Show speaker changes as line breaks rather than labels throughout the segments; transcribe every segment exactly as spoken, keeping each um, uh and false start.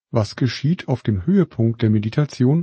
Was geschieht auf dem Höhepunkt der Meditation?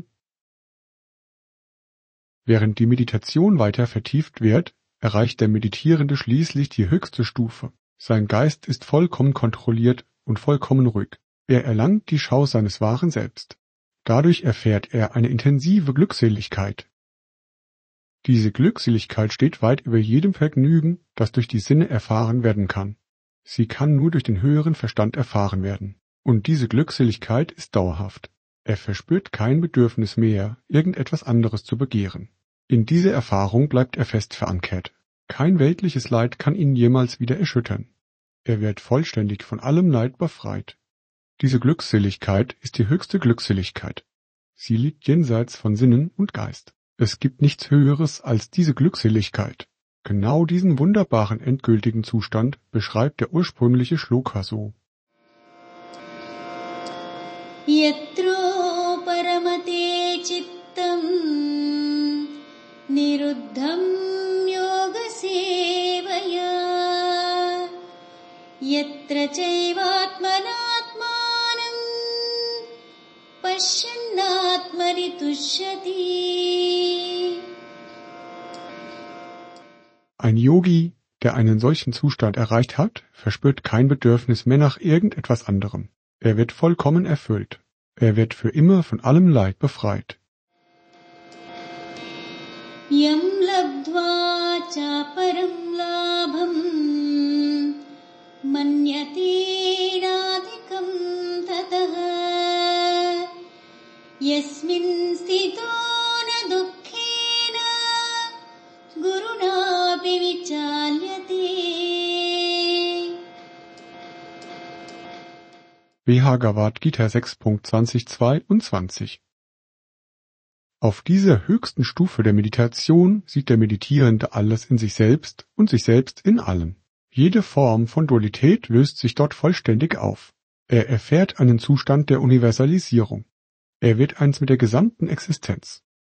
Während die Meditation weiter vertieft wird, erreicht der Meditierende schließlich die höchste Stufe. Sein Geist ist vollkommen kontrolliert und vollkommen ruhig. Er erlangt die Schau seines wahren Selbst. Dadurch erfährt er eine intensive Glückseligkeit. Diese Glückseligkeit steht weit über jedem Vergnügen, das durch die Sinne erfahren werden kann. Sie kann nur durch den höheren Verstand erfahren werden. Und diese Glückseligkeit ist dauerhaft. Er verspürt kein Bedürfnis mehr, irgendetwas anderes zu begehren. In diese Erfahrung bleibt er fest verankert. Kein weltliches Leid kann ihn jemals wieder erschüttern. Er wird vollständig von allem Leid befreit. Diese Glückseligkeit ist die höchste Glückseligkeit. Sie liegt jenseits von Sinnen und Geist. Es gibt nichts Höheres als diese Glückseligkeit. Genau diesen wunderbaren endgültigen Zustand beschreibt der ursprüngliche Shloka so.
Yatro paramate chittam niruddham yoga sevaya yatra chaivatmanatmanam pashyannatmani tushyati.
Ein Yogi, der einen solchen Zustand erreicht hat, verspürt kein Bedürfnis mehr nach irgendetwas anderem. Er wird vollkommen erfüllt. Er wird für immer von allem Leid befreit.
Yam labdva cha param labham manyate radhikam tatah yasmin sthito na dukkhena guruna vichalyate.
Bhagavad Gita sechs Punkt zwanzig zwei und zwanzig. Auf dieser höchsten Stufe der Meditation sieht der Meditierende alles in sich selbst und sich selbst in allem. Jede Form von Dualität löst sich dort vollständig auf. Er erfährt einen Zustand der Universalisierung. Er wird eins mit der gesamten Existenz.